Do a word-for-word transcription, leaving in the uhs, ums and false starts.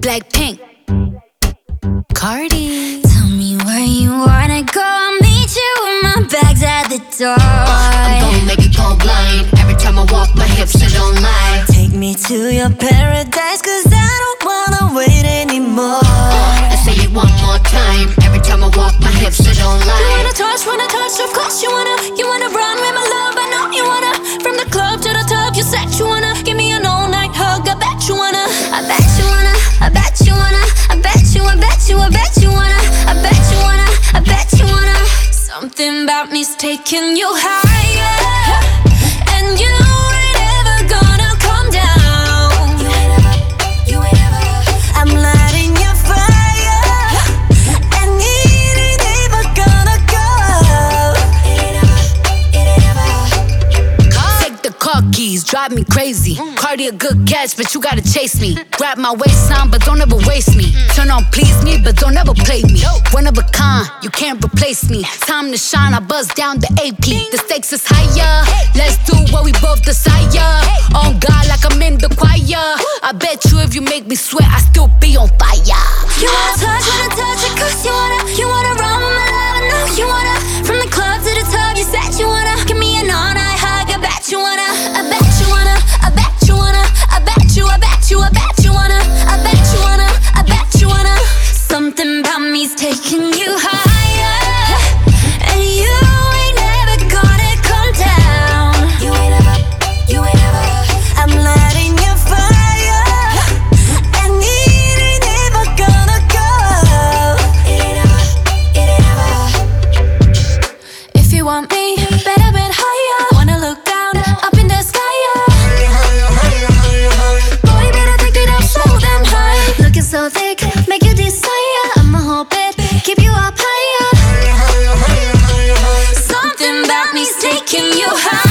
Blackpink, Cardi. Tell me where you wanna go, I'll meet you with my bags at the door. uh, I'm gon' make it go blind. Every time I walk, my hips they don't lie. Take me to your paradise, cause I don't wanna wait anymore. uh, I say it one more time. Every time I walk, my hips they don't lie. You wanna touch, wanna touch, of course you wanna. You wanna run with my love, I know you wanna. From the club to the tub, you said you wanna. Give me an all-night hug, I bet you wanna. I bet you wanna, I bet you wanna. I bet you, I bet you, I bet you wanna. I bet you wanna, I bet you wanna. Something about me's taking you higher, and you ain't ever gonna come down. You ain't ever, you ain't ever. I'm lighting your fire, and it ain't ever gonna go. It ain't ever, it ain't ever. Take the car keys, drive me crazy. Cardi a good catch, but you gotta chase me. Grab my waistline, but don't ever waste me. Turn on please me, but don't ever play me. One of a kind, you can't replace me. Time to shine, I buzz down the A P. The stakes is higher, let's do what we both desire. On God like I'm in the choir. I bet you if you make me sweat, I still be on fire. You wanna touch, wanna touch it, cause you wanna. You wanna run with my love, I know you wanna. From the club to the tub, you said you wanna. Give me an all-night hug, I bet you wanna. I bet you wanna, I bet you wanna. I bet you, I bet you, I bet you wanna. I bet you wanna, I bet you wanna. Something about me's taking you higher, and you ain't never gonna come down. You ain't ever, you ain't ever. I'm lighting your fire, and it ain't ever gonna go. It ain't ever, it ain't ever. If you want me, better bet higher. Wanna look down, up in the sky, boy, better take it up so damn high. Looking so thick, make you desire. I'ma hold it, keep you up higher. Something about me's taking you high.